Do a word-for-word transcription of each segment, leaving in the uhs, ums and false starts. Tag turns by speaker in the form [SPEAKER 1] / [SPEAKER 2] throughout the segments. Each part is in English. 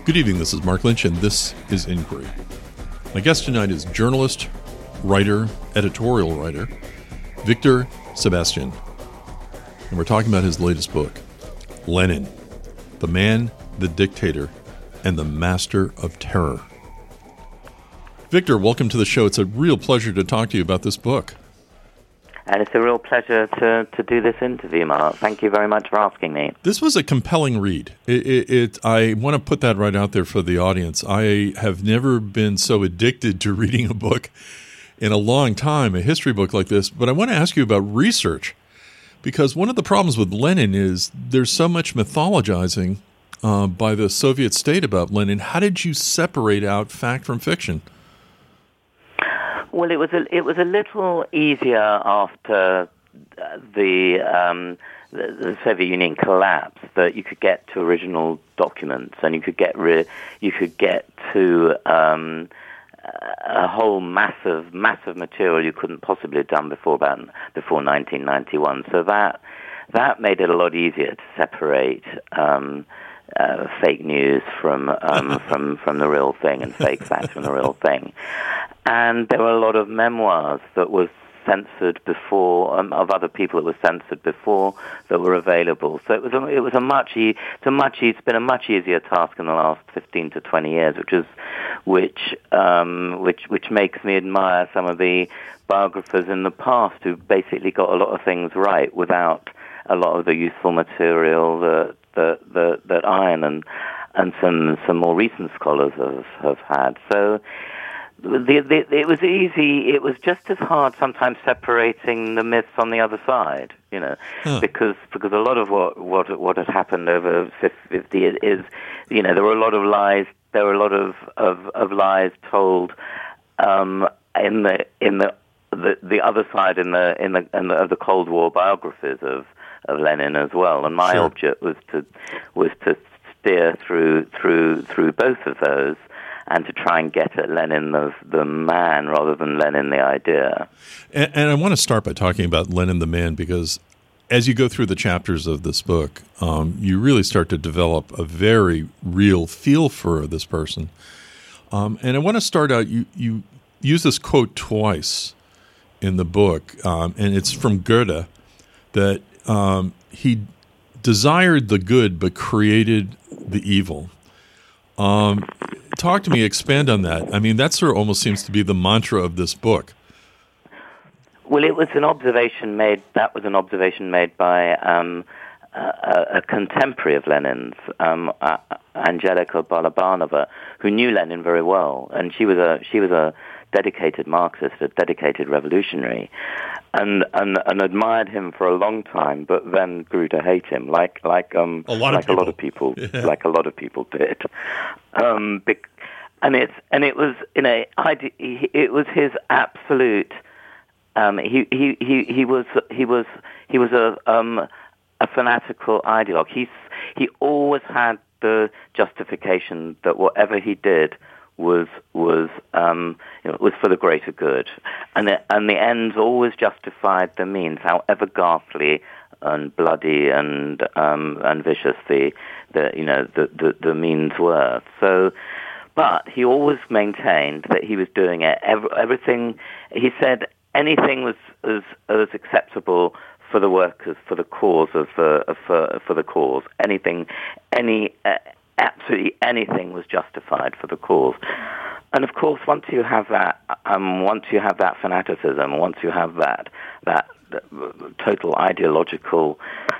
[SPEAKER 1] Good evening, this is Mark Lynch, and this is Inquiry. My guest tonight is journalist, writer, editorial writer, Victor Sebastian. And we're talking about his latest book, Lenin, The Man, the Dictator, and the Master of Terror. Victor, welcome to the show. It's a real pleasure to talk to you about this book.
[SPEAKER 2] And it's a real pleasure to, to do this interview, Mark. Thank you very much for asking me.
[SPEAKER 1] This was a compelling read. It, it, it, I want to put that right out there for the audience. I have never been so addicted to reading a book in a long time, a history book like this. But I want to ask you about research, because one of the problems with Lenin is there's so much mythologizing uh, by the Soviet state about Lenin. How did you separate out fact from fiction?
[SPEAKER 2] Well, it was a it was a little easier after the, um, the the Soviet Union collapsed, that you could get to original documents and you could get re- you could get to um, a whole massive massive material you couldn't possibly have done before about before nineteen ninety-one. So that that made it a lot easier to separate Um, Uh, fake news from um, from from the real thing, and fake facts from the real thing. And there were a lot of memoirs that were censored before, um, of other people that were censored before, that were available. So it was a, it was a much e- it's a much e- it's been a much easier task in the last fifteen to twenty years, which is which um, which which makes me admire some of the biographers in the past who basically got a lot of things right without a lot of the useful material that that that, that Iron and and some some more recent scholars have have had. So the, the, it was easy. It was just as hard sometimes separating the myths on the other side, you know, huh. because because a lot of what what what had happened over fifty is, you know, there were a lot of lies. There were a lot of of, of lies told um, in the in the, the the other side in the in the, in the of the Cold War biographies of. of Lenin as well, and my
[SPEAKER 1] sure.
[SPEAKER 2] object was to was to steer through through through both of those, and to try and get at Lenin the the man rather than Lenin the idea.
[SPEAKER 1] And, and I want to start by talking about Lenin the man, because as you go through the chapters of this book, um, you really start to develop a very real feel for this person. Um, and I want to start out. You you use this quote twice in the book, um, and it's from Goethe, that Um, he desired the good but created the evil. Um, talk to me, expand on that. I mean, that sort of almost seems to be the mantra of this book.
[SPEAKER 2] Well, it was an observation made, that was an observation made by um, a, a contemporary of Lenin's, um, uh, Angelika Balabanova, who knew Lenin very well, and she was a she was a dedicated Marxist, a dedicated revolutionary, and, and and admired him for a long time, but then grew to hate him, like like um
[SPEAKER 1] a lot
[SPEAKER 2] like
[SPEAKER 1] of
[SPEAKER 2] a lot of people,
[SPEAKER 1] yeah.
[SPEAKER 2] like a lot of people did. Um, bec- and it's and it was you know it was his absolute. Um, he, he he he was he was he was a um a fanatical ideologue. He he always had the justification that whatever he did was was um, you know, was for the greater good, and the, and the ends always justified the means, however ghastly and bloody and um, and vicious the the you know the, the, the means were. So, but he always maintained that he was doing it. Every, everything he said, anything was as as acceptable for the workers, for the cause of the for for the cause. Anything, any. Uh, Absolutely anything was justified for the cause. And of course, once you have that, um, once you have that fanaticism, once you have that that, that total ideological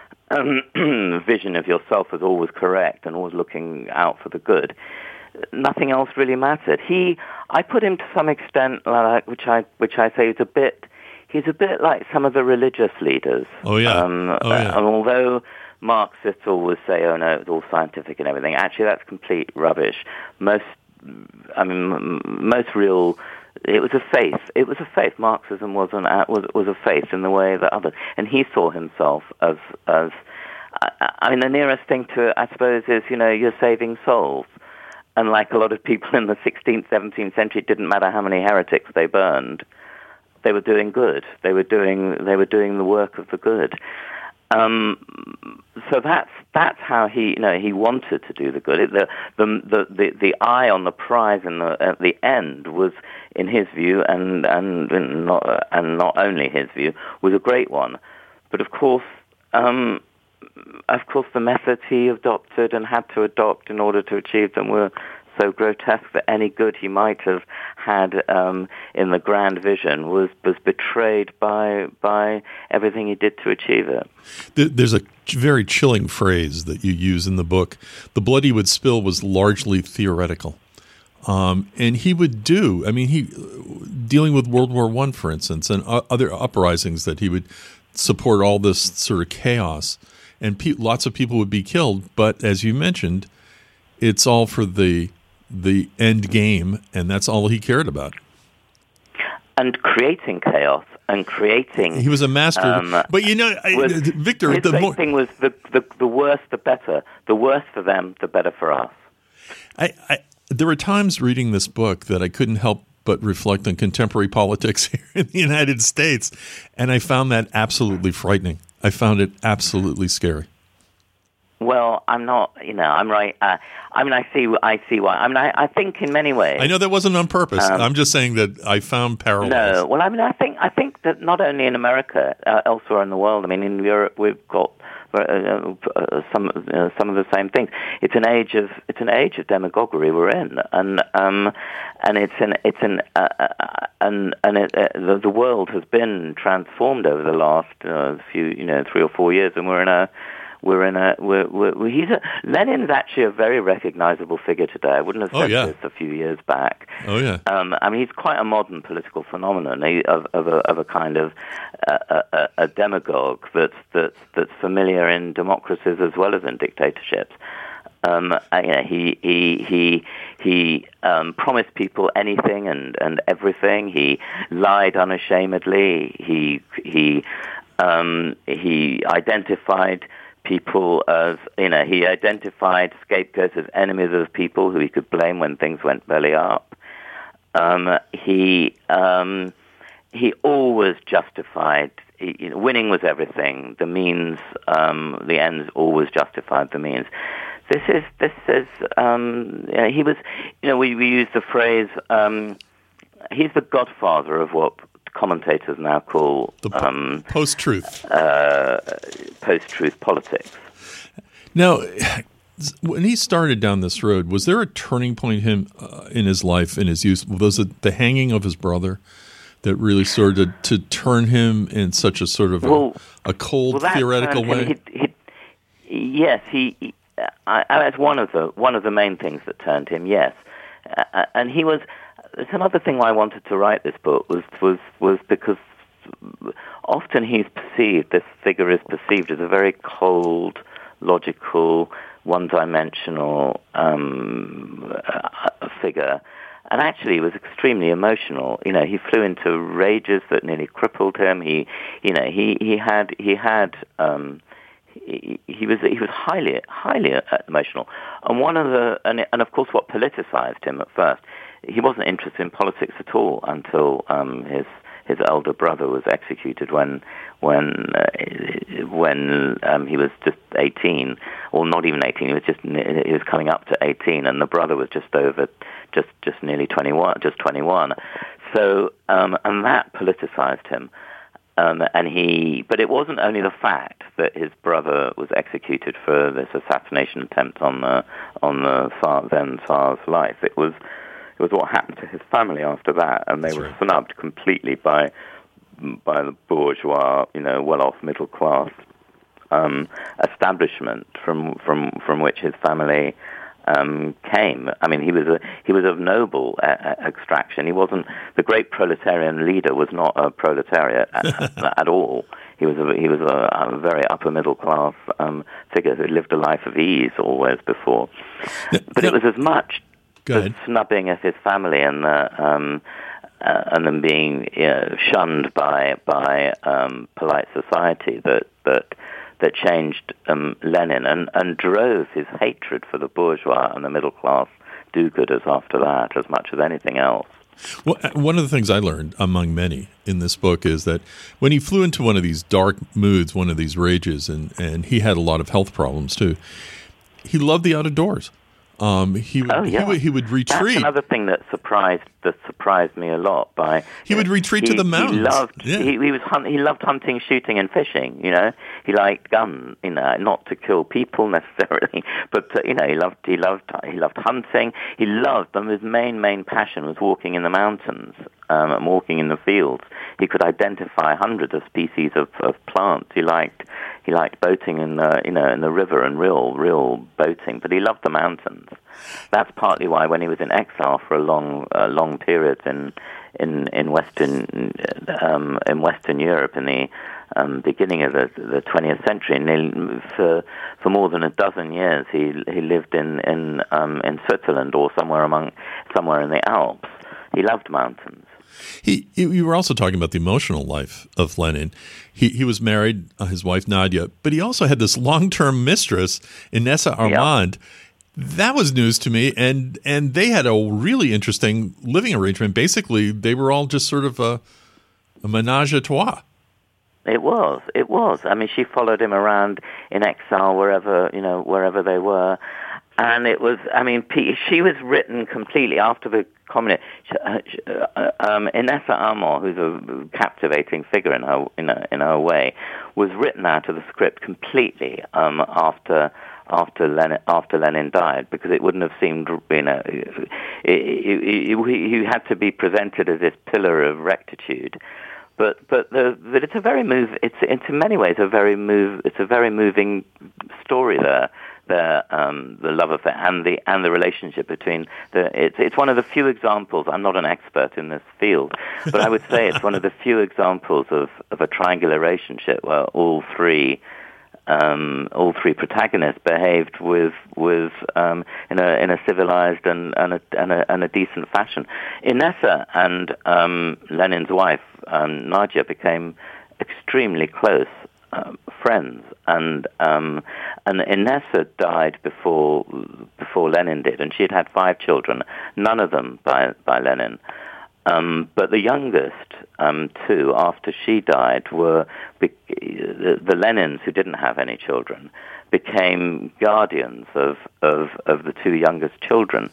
[SPEAKER 2] um, vision of yourself as always correct and always looking out for the good, nothing else really mattered. He, I put him to some extent, like, which I which I say is a bit. He's a bit like some of the religious leaders.
[SPEAKER 1] Oh yeah.
[SPEAKER 2] Um,
[SPEAKER 1] oh, yeah.
[SPEAKER 2] And although Marxists always say, oh, no, it's all scientific and everything. Actually, that's complete rubbish. Most, I mean, most real, it was a faith. It was a faith. Marxism was, an, was, was a faith in the way that others, and he saw himself as, as I, I mean, the nearest thing to it, I suppose, is, you know, you're saving souls. And like a lot of people in the sixteenth, seventeenth century, it didn't matter how many heretics they burned. They were doing good. They were doing, they were doing the work of the good. um, so that's that's how he, you know, he wanted to do the good. It, the, the the the the eye on the prize and the, at the end was, in his view, and and not and not only his view, was a great one. But of course, um, of course, the methods he adopted and had to adopt in order to achieve them were so grotesque that any good he might have had um, in the grand vision was, was betrayed by by everything he did to achieve it.
[SPEAKER 1] There's a very chilling phrase that you use in the book. The blood he would spill was largely theoretical. Um, and he would do, I mean, he dealing with World War One, for instance, and uh, other uprisings that he would support all this sort of chaos. And pe- lots of people would be killed. But as you mentioned, it's all for the the end game, and that's all he cared about.
[SPEAKER 2] And creating chaos and creating...
[SPEAKER 1] He was a master. Um, but, you know, I,
[SPEAKER 2] was,
[SPEAKER 1] Victor...
[SPEAKER 2] His
[SPEAKER 1] the
[SPEAKER 2] big
[SPEAKER 1] more,
[SPEAKER 2] thing was the, the, the worse, the better. The worse for them, the better for us.
[SPEAKER 1] I, I, there were times reading this book that I couldn't help but reflect on contemporary politics here in the United States, and I found that absolutely frightening. I found it absolutely scary.
[SPEAKER 2] Well, I'm not, you know, I'm right. Uh, I mean, I see, I see why. I mean, I, I think in many ways.
[SPEAKER 1] I know that wasn't on purpose. Um, I'm just saying that I found parallels.
[SPEAKER 2] No, well, I mean, I think, I think that not only in America, uh, elsewhere in the world. I mean, in Europe, we've got uh, uh, some, uh, some of the same things. It's an age of, it's an age of demagoguery we're in, and um, and it's an, it's an, uh, uh, and and it, uh, the, the world has been transformed over the last uh, few, you know, three or four years, and we're in a. We're in a. We're, we're, he's a. Lenin's actually a very recognizable figure today. I wouldn't have said
[SPEAKER 1] oh, yeah.
[SPEAKER 2] this a few years back.
[SPEAKER 1] Oh yeah.
[SPEAKER 2] Um, I mean, he's quite a modern political phenomenon he, of, of, a, of a kind of uh, a, a demagogue that's that's that's familiar in democracies as well as in dictatorships. Um, you know, he he he he um, promised people anything and, and everything. He lied unashamedly. He he um, he identified people as, you know, he identified scapegoats as enemies of people who he could blame when things went belly up. Um, he um, he always justified, he, you know, winning was everything. The means, um, the ends always justified the means. This is, this is, um, you know, he was, you know, we, we use the phrase, um, he's the godfather of what commentators now call
[SPEAKER 1] the po-
[SPEAKER 2] um,
[SPEAKER 1] post-truth
[SPEAKER 2] uh, post-truth politics.
[SPEAKER 1] Now, when he started down this road, was there a turning point him uh, in his life, in his youth? Was it the hanging of his brother that really started to turn him in such a sort of
[SPEAKER 2] well,
[SPEAKER 1] a, a cold,
[SPEAKER 2] well,
[SPEAKER 1] theoretical way?
[SPEAKER 2] Him, he, he, yes, he. he I, I, that's one of the one of the main things that turned him. Yes, uh, and he was. It's another thing why I wanted to write this book was was was because often he's perceived, this figure is perceived as a very cold, logical, one-dimensional um, uh, figure, and actually he was extremely emotional. You know, he flew into rages that nearly crippled him. He, you know, he he had he had. Um, He, he was he was highly highly emotional, and one of the and, and of course what politicized him at first. He wasn't interested in politics at all until um, his his elder brother was executed when when uh, when um, he was just eighteen, or not even eighteen. He was just he was coming up to eighteen, and the brother was just over just just nearly twenty-one, just twenty-one. So um, and that politicized him. Um, and he, but it wasn't only the fact that his brother was executed for this assassination attempt on the on the Tsar, then Tsar's life. It was it was what happened to his family after that, and they That's were right. snubbed completely by by the bourgeois, you know, well-off middle class um, establishment from from from which his family Um, came. I mean, he was a he was of noble uh, extraction. He wasn't the great proletarian leader. Was not a proletariat at, at all. He was a he was a, a very upper middle class um, figure who lived a life of ease always before. But it was as much the snubbing of his family and the um, uh, and them being, you know, shunned by by um, polite society that that. that changed um, Lenin and, and drove his hatred for the bourgeois and the middle class do-gooders after that as much as anything else.
[SPEAKER 1] Well, one of the things I learned, among many, in this book is that when he flew into one of these dark moods, one of these rages, and, and he had a lot of health problems too, he loved the outdoors. Um, he would,
[SPEAKER 2] oh, yeah.
[SPEAKER 1] he would he would retreat.
[SPEAKER 2] That's another thing that surprised that surprised me a lot. By
[SPEAKER 1] he would retreat
[SPEAKER 2] he,
[SPEAKER 1] to the mountains.
[SPEAKER 2] He loved
[SPEAKER 1] yeah.
[SPEAKER 2] he, he was hunt, he loved hunting, shooting, and fishing. You know, he liked guns. You know, not to kill people necessarily, but to, you know, he loved he loved he loved hunting. He loved, and his main main passion was walking in the mountains um, and walking in the fields. He could identify hundreds of species of, of plants. He liked. He liked boating in the, you know, in the river and real, real boating, but he loved the mountains. That's partly why when he was in exile for a long, uh, long period in, in, in Western, um, in Western Europe in the um, beginning of the, the twentieth century, and he, for for more than a dozen years, he he lived in in um, in Switzerland or somewhere among somewhere in the Alps. He loved mountains.
[SPEAKER 1] He, you were also talking about the emotional life of Lenin. He he was married, uh, his wife Nadia, but he also had this long-term mistress, Inessa Armand. Yeah. That was news to me, and and they had a really interesting living arrangement. Basically, they were all just sort of a, a menage a trois.
[SPEAKER 2] It was, it was. I mean, she followed him around in exile wherever you know wherever they were. And it was, I mean, she was written completely after the communist. Um, Inessa Armand, who's a captivating figure in her, in her, in her way, was written out of the script completely um, after after Lenin after Lenin died, because it wouldn't have seemed, you know, he had to be presented as this pillar of rectitude. But but the but it's a very move. It's it's in many ways a very move. It's a very moving story there. The um, the love affair and the and the relationship between the it's it's one of the few examples. I'm not an expert in this field, but I would say it's one of the few examples of, of a triangular relationship where all three um, all three protagonists behaved with with um, in a in a civilized and and a and a, and a decent fashion. Inessa and um, Lenin's wife um, Nadia became extremely close. Um, friends, and um, and Inessa died before before Lenin did, and she had had five children, none of them by by Lenin. Um, but the youngest um, two, after she died, were be- the, the Lenins, who didn't have any children, became guardians of of, of the two youngest children.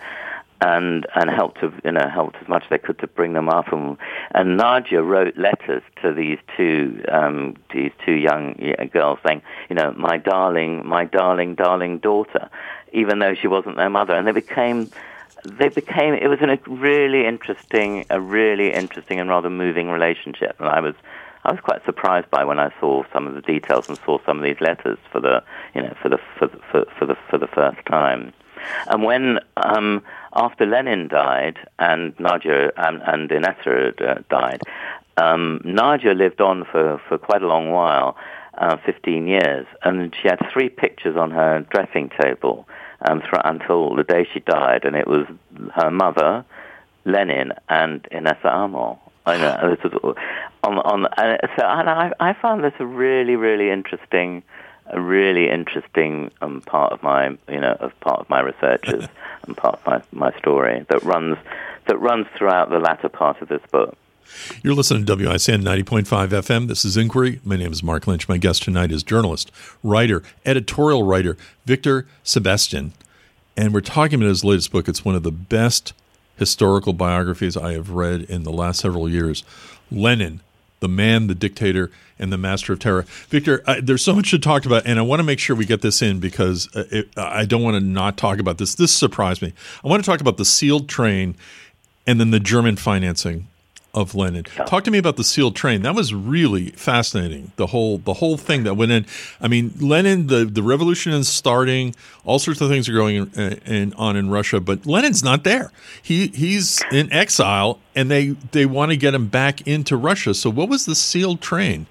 [SPEAKER 2] And and helped to you know helped as much as they could to bring them up, and and Nadia wrote letters to these two um, these two young girls saying, you know, my darling, my darling, darling daughter, even though she wasn't their mother, and they became they became it was a really interesting a really interesting and rather moving relationship, and I was. I was quite surprised by when I saw some of the details and saw some of these letters for the you know for the for for, for the for the first time. And when, um, after Lenin died and Nadia and, and Inessa uh, died, um, Nadia lived on for, for quite a long while, uh, fifteen years, and she had three pictures on her dressing table um, th- until the day she died, and it was her mother, Lenin, and Inessa Armand. I know, this was on, on, and so and I, I found this a really, really interesting a really interesting um, part of my, you know, of part of my researches and part of my, my story that runs that runs throughout the latter part of this book.
[SPEAKER 1] You're listening to W I C N ninety point five F M. This is Inquiry. My name is Mark Lynch. My guest tonight is journalist, writer, editorial writer, Victor Sebestyen. And we're talking about his latest book. It's one of the best historical biographies I have read in the last several years. Lenin, the man, the dictator, and the master of terror. Victor, I, there's so much to talk about, and I want to make sure we get this in because uh, it, I don't want to not talk about this. This surprised me. I want to talk about the sealed train and then the German financing of Lenin. Talk to me about the sealed train. That was really fascinating, the whole the whole thing that went in. I mean, Lenin, the, the revolution is starting, all sorts of things are going in, in, on in Russia, but Lenin's not there. He He's in exile, and they, they want to get him back into Russia. So what was the sealed train?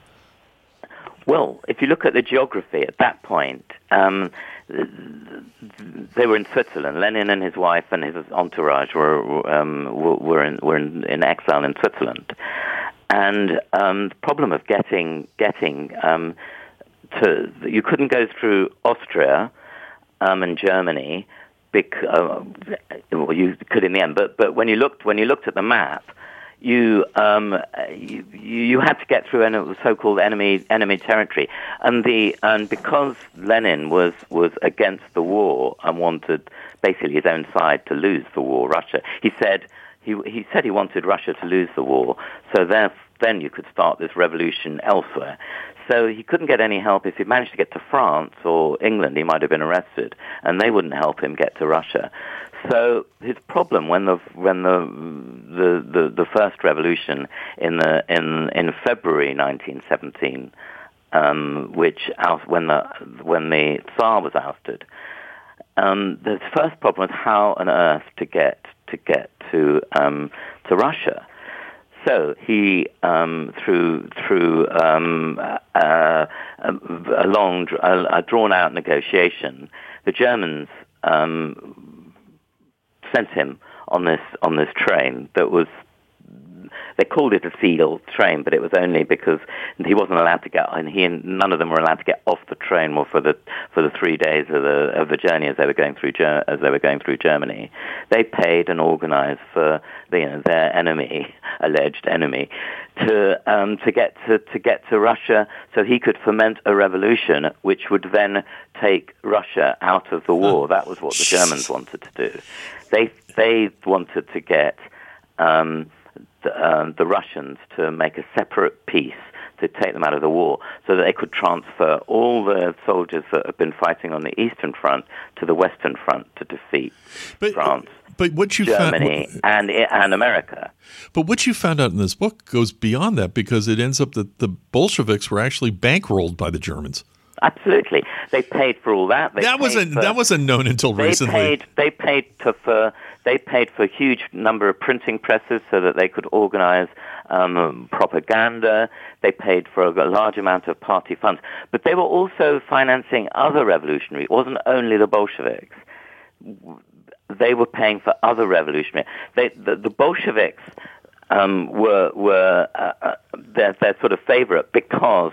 [SPEAKER 2] Well, if you look at the geography at that point, um, they were in Switzerland. Lenin and his wife and his entourage were um, were in were in, in exile in Switzerland, and um, the problem of getting getting um, to you couldn't go through Austria um, and Germany Bec- uh, well, you could in the end, but but when you looked when you looked at the map, you um, you, you had to get through a so-called enemy enemy territory, and the and because Lenin was was against the war and wanted basically his own side to lose the war, Russia. He said he he said he wanted Russia to lose the war, so then then you could start this revolution elsewhere. So he couldn't get any help. If he managed to get to France or England, he might have been arrested, and they wouldn't help him get to Russia. So his problem when the when the the, the, the first revolution in the in in February nineteen seventeen, um, which out, when the when the Tsar was ousted, um, the first problem was how on earth to get to get to um, to Russia. So he, um, through through um, uh, a long, a, a drawn-out negotiation, the Germans um, sent him on this on this train that was. They called it a seal train, but it was only because he wasn't allowed to get, and he and none of them were allowed to get off the train well, for the for the three days of the of the journey as they were going through as they were going through Germany. They paid and organised for the, you know, their enemy, alleged enemy, to um, to get to to get to Russia, so he could foment a revolution which would then take Russia out of the war. That was what the Germans wanted to do. They they wanted to get. Um, The, um, the Russians to make a separate peace to take them out of the war so that they could transfer all the soldiers that have been fighting on the Eastern Front to the Western Front to defeat but, France,
[SPEAKER 1] but what you
[SPEAKER 2] Germany,
[SPEAKER 1] found,
[SPEAKER 2] and, and America.
[SPEAKER 1] But what you found out in this book goes beyond that, because it ends up that the Bolsheviks were actually bankrolled by the Germans.
[SPEAKER 2] Absolutely. They paid for all that. They
[SPEAKER 1] that wasn't
[SPEAKER 2] for,
[SPEAKER 1] that wasn't known until
[SPEAKER 2] they
[SPEAKER 1] recently.
[SPEAKER 2] Paid, they paid to, for they paid for a huge number of printing presses so that they could organize um, propaganda. They paid for a large amount of party funds, but they were also financing other revolutionaries. It wasn't only the Bolsheviks. They were paying for other revolutionaries. They, the, the Bolsheviks um, were were uh, uh, their, their sort of favorite because.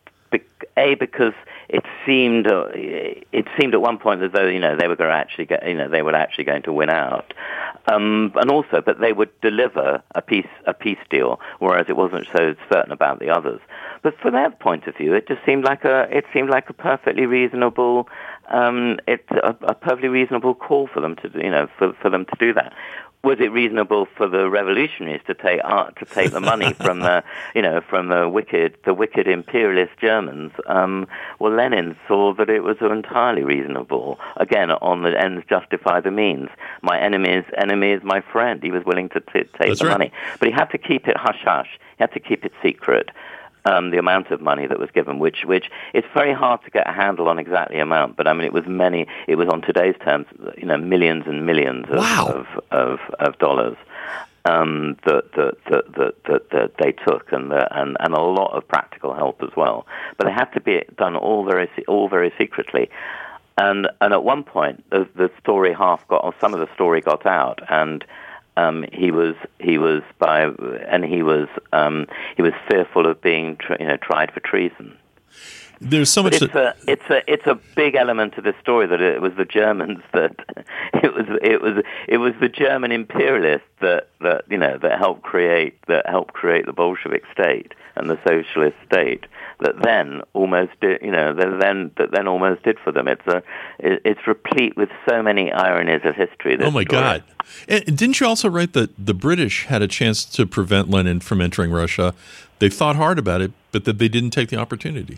[SPEAKER 2] A, because it seemed uh, it seemed at one point as though you know they were going to actually get, you know they were actually going to win out, um, and also but they would deliver a peace a peace deal, whereas it wasn't so certain about the others. But from their point of view, it just seemed like a it seemed like a perfectly reasonable um, it a, a perfectly reasonable call for them to you know for for them to do that. Was it reasonable for the revolutionaries to take uh, to take the money from the you know from the wicked the wicked imperialist Germans? Um, well, Lenin saw that it was entirely reasonable. Again, on the ends justify the means. My enemy's enemy is my friend. He was willing to t- take
[SPEAKER 1] That's
[SPEAKER 2] the
[SPEAKER 1] right.
[SPEAKER 2] money, but he had to keep it hush hush. He had to keep it secret. Um, the amount of money that was given, which which it's very hard to get a handle on exactly amount, but I mean it was many. It was on today's terms, you know, millions and millions of
[SPEAKER 1] wow.
[SPEAKER 2] of, of, of dollars um, that, that, that that that that they took, and the, and and a lot of practical help as well. But they had to be done all very all very secretly. And and at one point, the, the story half got, or some of the story got out, and. Um, he was he was by and he was um, he was fearful of being tr- you know tried for treason.
[SPEAKER 1] There's so much.
[SPEAKER 2] But it's
[SPEAKER 1] that...
[SPEAKER 2] a it's a it's a big element of this story that it was the Germans that it was it was it was the German imperialists that, that you know that helped create that helped create the Bolshevik state and the socialist state that then almost did, you know that then that then almost did for them. It's a it, it's replete with so many ironies of history. This
[SPEAKER 1] oh my
[SPEAKER 2] story.
[SPEAKER 1] God! And didn't you also write that the British had a chance to prevent Lenin from entering Russia? They thought hard about it, but that they didn't take the opportunity.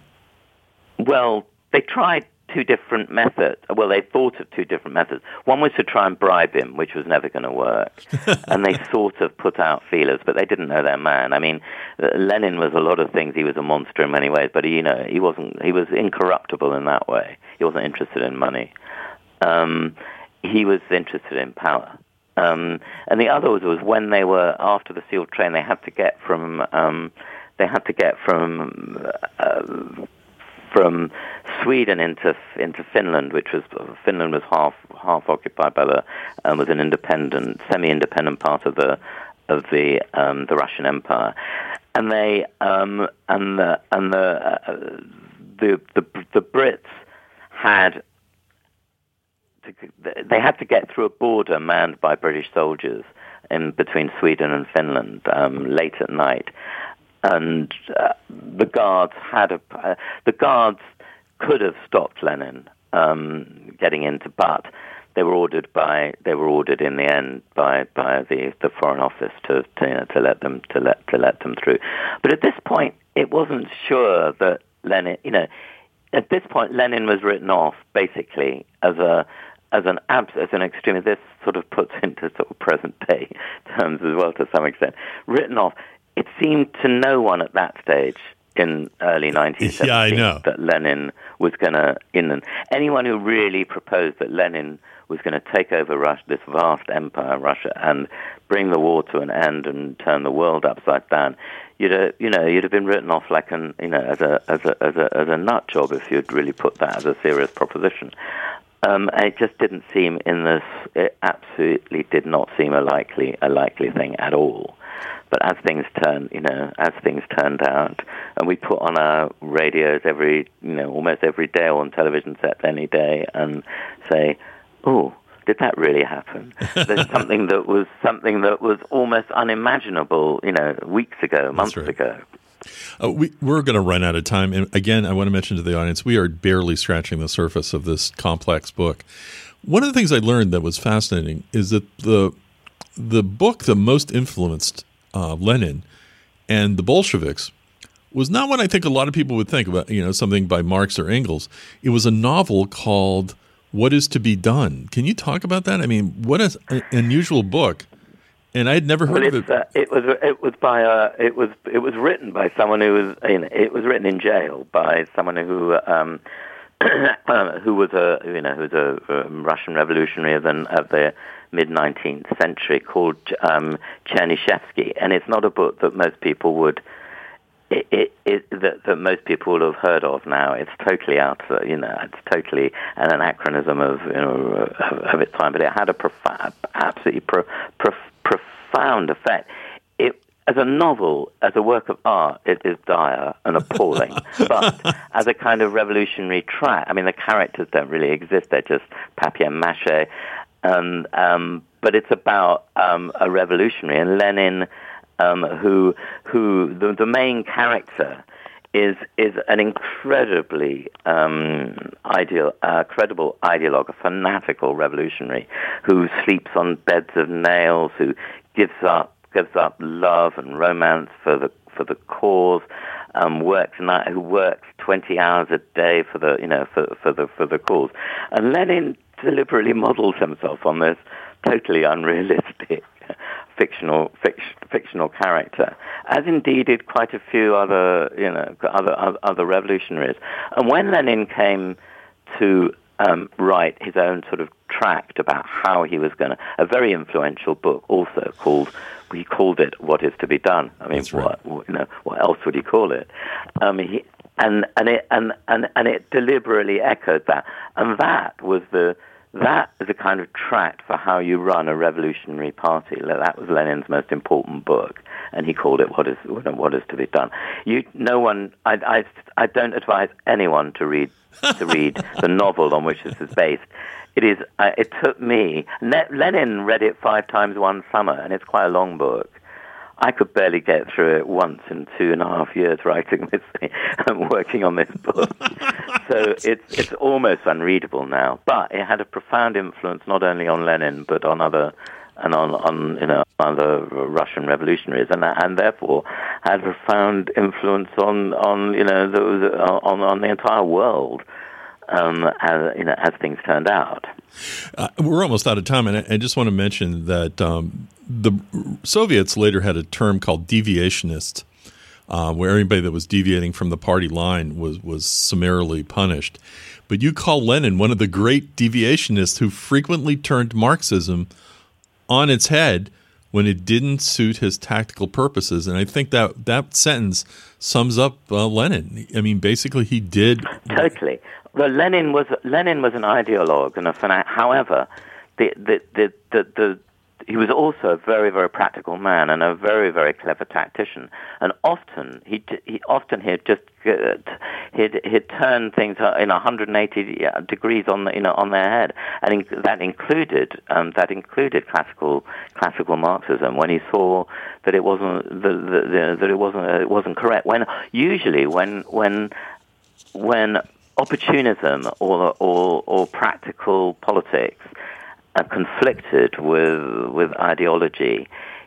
[SPEAKER 2] Well, they tried two different methods. Well, they thought of two different methods. One was to try and bribe him, which was never going to work. And they sort of put out feelers, but they didn't know their man. I mean, Lenin was a lot of things. He was a monster in many ways, but he, you know, he wasn't. He was incorruptible in that way. He wasn't interested in money. Um, he was interested in power. Um, and the other was, was when they were after the sealed train, they had to get from um, they had to get from. Uh, From Sweden into into Finland, which was Finland was half half occupied by the um, was an independent, semi-independent part of the of the um, the Russian Empire, and they um, and the and the, uh, the the the Brits had to, they had to helicopter manned by British soldiers in between Sweden and Finland um, late at night. And uh, the guards had a, uh, the guards could have stopped Lenin um, getting into, but they were ordered by they were ordered in the end by, by the, the Foreign Office to to, you know, to let them to let to let them through. But at this point, it wasn't sure that Lenin, you know, at this point Lenin was written off basically as a as an abs as an extremist. This sort of puts into sort of present day terms as well to some extent. Written off. It seemed to no one at that stage in early nineteen seventeen
[SPEAKER 1] yeah, I know.
[SPEAKER 2] that Lenin was going to, in anyone who really proposed that Lenin was going to take over Russia, this vast empire, Russia, and bring the war to an end and turn the world upside down, you'd have, you know, you'd have been written off like an, you know, as a as a as a as a nut job if you'd really put that as a serious proposition. Um, and it just didn't seem in this. It absolutely did not seem a likely a likely thing at all. But as things turned, you know, as things turned out, and we put on our radios every, you know, almost every day, or on television sets any day, and say, "Oh, did that really happen?" There's something that was something that was almost unimaginable, you know, weeks ago, months
[SPEAKER 1] right.
[SPEAKER 2] ago.
[SPEAKER 1] Uh, we, we're going to run out of time. And again, I want to mention to the audience, we are barely scratching the surface of this complex book. One of the things I learned that was fascinating is that the the book that most influenced uh, Lenin and the Bolsheviks was not what I think a lot of people would think about, you know, something by Marx or Engels. It was a novel called What Is to Be Done. Can you talk about that? I mean, what an unusual book. And I had never heard
[SPEAKER 2] well,
[SPEAKER 1] of it.
[SPEAKER 2] Uh, it was it was by a it was it was written by someone who was you know, it was written in jail by someone who um, who was a you know who was a, a Russian revolutionary of the, of the mid nineteenth century called um, Chernyshevsky, and it's not a book that most people would it, it, it that, that most people would have heard of now. It's totally out, you know, it's totally an anachronism of you know of, of its time, but it had a profound, absolutely pro, pro, profound effect. It as a novel, as a work of art, it is dire and appalling. But as a kind of revolutionary tract, I mean, the characters don't really exist; they're just papier-mâché. And um, but it's about um, a revolutionary, and Lenin, um, who who the, the main character is is an incredibly um, ideal, uh, credible ideologue, a fanatical revolutionary who sleeps on beds of nails, who gives up gives up love and romance for the for the cause, um, works night, who works twenty hours a day for the you know for for the for the cause, and Lenin deliberately models himself on this totally unrealistic fictional fict, fictional character, as indeed did quite a few other you know other other revolutionaries. And when Lenin came to um, write his own sort of tract about how he was going to, a very influential book also called, he called it "What Is to Be Done." I mean,
[SPEAKER 1] right.
[SPEAKER 2] what you know, what else would he call it? Um, he, and and it and, and and it deliberately echoed that, and that was the. That is a kind of tract for how you run a revolutionary party. That was Lenin's most important book, and he called it "What Is What Is to Be Done." You, no one, I, I, I don't advise anyone to read to read the novel on which this is based. It is. Uh, it took me. Lenin read it five times one summer, and it's quite a long book. I could barely get through it once in two and a half years writing this, and working on this book. So it's it's almost unreadable now. But it had a profound influence not only on Lenin but on other and on, on you know other Russian revolutionaries, and and therefore had a profound influence on on you know those on on the entire world. Um, as you know, as things turned out.
[SPEAKER 1] Uh, we're almost out of time, and I, I just want to mention that um, the Soviets later had a term called deviationists, uh, where anybody that was deviating from the party line was was summarily punished. But you call Lenin one of the great deviationists who frequently turned Marxism on its head when it didn't suit his tactical purposes. And I think that that sentence sums up uh, Lenin. I mean, basically, he did
[SPEAKER 2] totally. Well, Lenin was Lenin was an ideologue and a fanatic. However, the the the the, the he was also a very, very practical man and a very, very clever tactician. And often he he often he'd just uh, he'd he'd turn things in one hundred eighty degrees on the, you know on their head, and in, that included um, that included classical classical Marxism when he saw that it wasn't the, the, the, that it wasn't uh, it wasn't correct. When usually when when when opportunism or or, or practical politics Uh, conflicted with with ideology,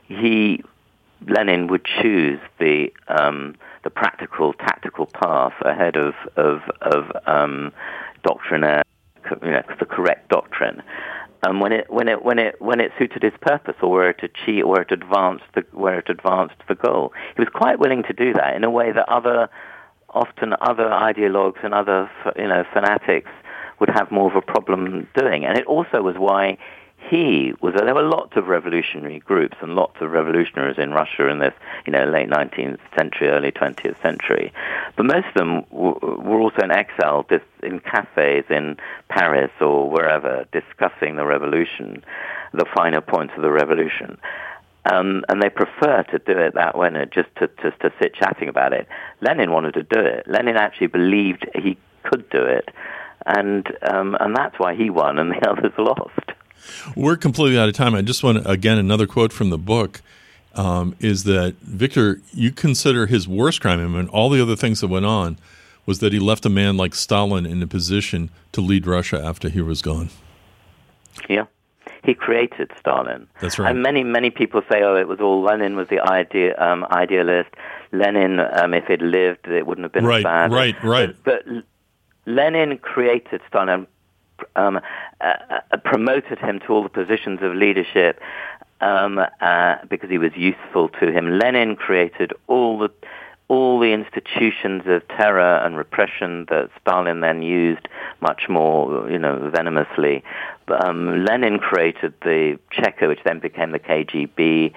[SPEAKER 2] he Lenin would choose the um, the practical, tactical path ahead of of, of um, doctrinaire, you know, the correct doctrine. And when it when it when it when it suited his purpose, or where it achieved, where it advanced the where it advanced the goal, he was quite willing to do that in a way that other often other ideologues and other you know fanatics would have more of a problem doing. And it also was why he was, there were lots of revolutionary groups and lots of revolutionaries in Russia in this, you know, late nineteenth century, early twentieth century. But most of them w- were also in exile, dis- in cafes in Paris or wherever, discussing the revolution, the finer points of the revolution. Um, and they prefer to do it that way, just to, just to sit chatting about it. Lenin wanted to do it. Lenin actually believed he could do it. And um, and that's why he won and the others lost.
[SPEAKER 1] We're completely out of time. I just want to, again, another quote from the book um, is that, Victor, you consider his worst crime, I mean, all the other things that went on, was that he left a man like Stalin in a position to lead Russia after he was gone.
[SPEAKER 2] Yeah. He created Stalin.
[SPEAKER 1] That's right.
[SPEAKER 2] And many, many people say, oh, it was all Lenin was the idea, um, idealist. Lenin, um, if he'd lived, it wouldn't have been
[SPEAKER 1] right,
[SPEAKER 2] as bad.
[SPEAKER 1] Right, right, right.
[SPEAKER 2] But, but Lenin created Stalin, um, uh, uh, promoted him to all the positions of leadership um, uh, because he was useful to him. Lenin created all the all the institutions of terror and repression that Stalin then used much more, you know, venomously. Um, Lenin created the Cheka, which then became the K G B.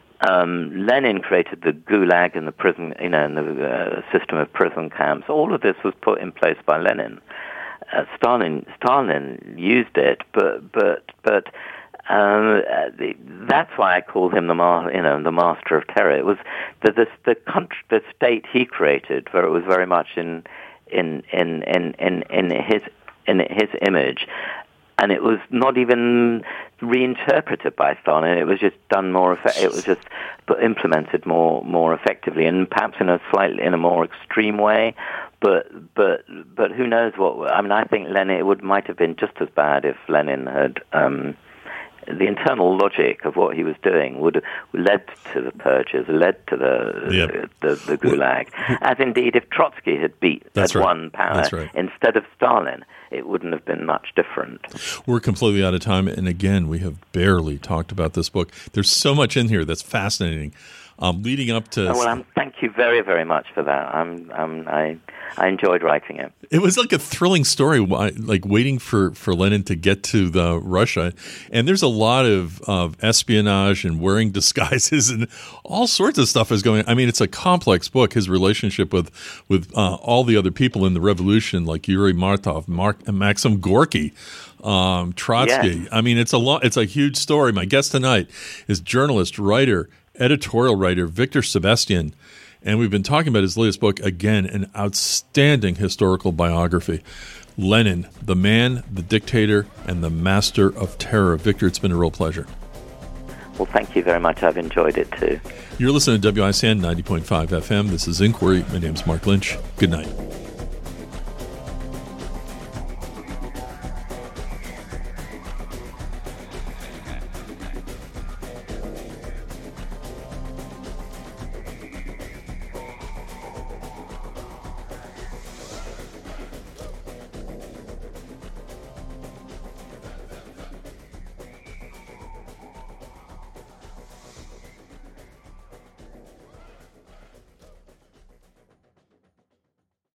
[SPEAKER 2] Um, Lenin created the Gulag and the prison, you know, and the uh, system of prison camps. All of this was put in place by Lenin. Uh, Stalin, Stalin used it, but but but um, uh, the, that's why I call him the ma- you know the master of terror. It was the the the, country, the state he created, where it was very much in in in in in, in his in his image. And it was not even reinterpreted by Stalin. It was just done more. Effe- it was just implemented more more effectively, and perhaps in a slightly in a more extreme way. But but but who knows what? I mean, I think Lenin it would might have been just as bad if Lenin had. Um, the internal logic of what he was doing would have led to the purges, led to the
[SPEAKER 1] yep.
[SPEAKER 2] the, the, the Gulag. As indeed, if Trotsky had beat
[SPEAKER 1] That's
[SPEAKER 2] had
[SPEAKER 1] right.
[SPEAKER 2] won power
[SPEAKER 1] That's right.
[SPEAKER 2] instead of Stalin, it wouldn't have been much different.
[SPEAKER 1] We're completely out of time, and again, we have barely talked about this book. There's so much in here that's fascinating. Um, leading up to,
[SPEAKER 2] oh, well, um, thank you very, very much for that. I'm, um, I, I enjoyed writing it.
[SPEAKER 1] It was like a thrilling story, like waiting for, for Lenin to get to the Russia. And there's a lot of, of espionage and wearing disguises and all sorts of stuff is going on. I mean, it's a complex book. His relationship with with uh, all the other people in the revolution, like Yuri Martov, Mark, Maxim Gorky, um, Trotsky.
[SPEAKER 2] Yes.
[SPEAKER 1] I mean, it's a lot. It's a huge story. My guest tonight is journalist, writer, editorial writer Victor Sebestyen. And we've been talking about his latest book, again, an outstanding historical biography, Lenin, the man, the dictator, and the master of terror. Victor, it's been a real pleasure.
[SPEAKER 2] Well, thank you very much. I've enjoyed it too.
[SPEAKER 1] You're listening to W I C N ninety point five F M. This is Inquiry. My name's Mark Lynch. Good night.